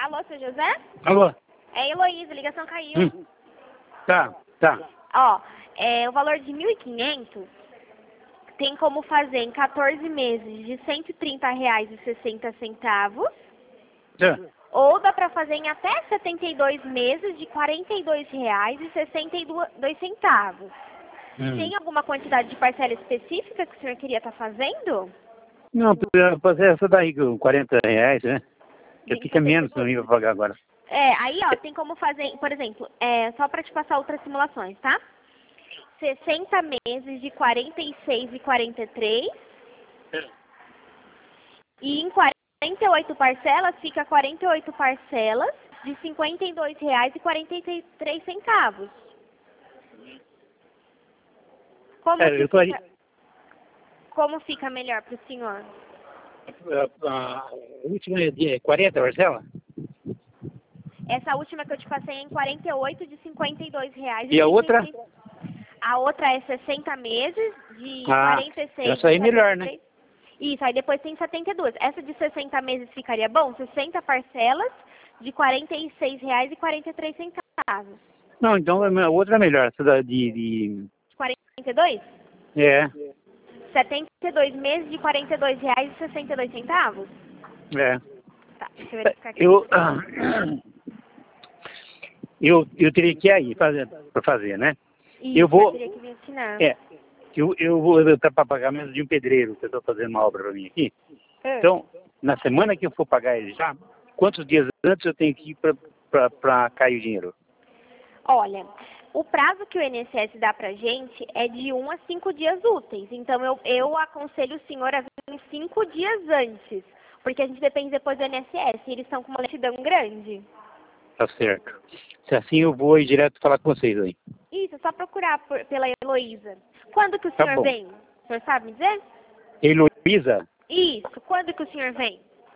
Alô, seu José? Alô? É Heloísa, a ligação caiu. Tá. Ó, o valor de 1.500 tem como fazer em 14 meses de R$ 130,60. Tá. Ou dá pra fazer em até 72 meses de R$ 42,62. Tem alguma quantidade de parcela específica que o senhor queria estar fazendo? Não, fazer essa daí com R$ 40, né? Já fica menos no nível pra pagar agora. Aí, ó, tem como fazer, por exemplo, só pra te passar outras simulações, tá? 60 meses de R$ 46,43. E em 48 parcelas, fica 48 parcelas de R$ 52,43. Como fica melhor para o senhor? A última é de 40 parcela? Essa última que eu te passei é em 48 de R$ 52,43. E a outra? A outra é 60 meses de 46. Essa aí é melhor, né? Isso, aí depois tem 72. Essa de 60 meses ficaria bom? 60 parcelas de R$ 46,43. Não, então a outra é melhor, essa de 42? É. 72 meses de R$ 42,62? É. Tá, deixa eu verificar aqui. Eu teria que ir aí para fazer, né? Isso, eu vou. teria que me ensinar. Eu vou estar para pagar menos de um pedreiro que eu estou fazendo uma obra para mim aqui. Então, na semana que eu for pagar ele já, quantos dias antes eu tenho que ir para cair o dinheiro? Olha, o prazo que o INSS dá pra gente é de 1 a 5 dias úteis. Então, eu aconselho o senhor a vir 5 dias antes. Porque a gente depende depois do INSS. E eles estão com uma lentidão grande. Tá certo. Se assim eu vou ir direto falar com vocês aí. Isso, é só procurar pela Heloísa. Quando que o senhor vem? O senhor sabe me dizer? Heloísa? Isso, quando que o senhor vem?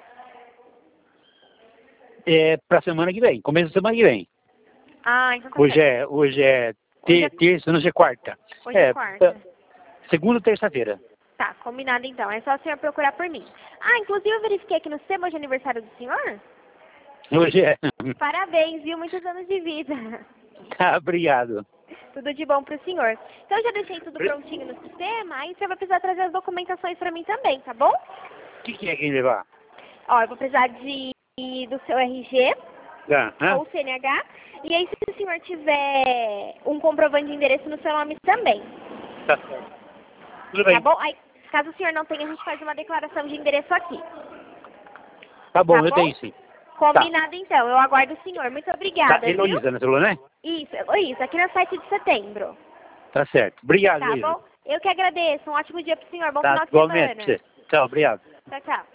É para semana que vem, começo da semana que vem. Então tá Hoje é terça, não é quarta. Hoje é quarta. Segunda ou terça-feira. Tá, combinado então. É só o senhor procurar por mim. Inclusive eu verifiquei aqui no sistema hoje é aniversário do senhor. Hoje é. Parabéns, viu? Muitos anos de vida. Tá, obrigado. Tudo de bom pro senhor. Então eu já deixei tudo prontinho no sistema, aí você vai precisar trazer as documentações pra mim também, tá bom? O que é que levar? Ó, eu vou precisar do seu RG ou CNH. E aí se o senhor tiver um comprovante de endereço no seu nome também. Tá certo. Tudo bem. Tá bom? Aí, caso o senhor não tenha, a gente faz uma declaração de endereço aqui. Tá bom, eu tenho sim. Combinado então, eu aguardo o senhor. Muito obrigada. Tá, Heloísa, né? Você falou, né? Isso, aqui na 7 de setembro. Tá certo. Obrigado, Tá Heloísa. bom? Eu que agradeço. Um ótimo dia pro senhor. Bom Tá, final de semana. igualmente. Tchau, obrigado. Tchau, tchau.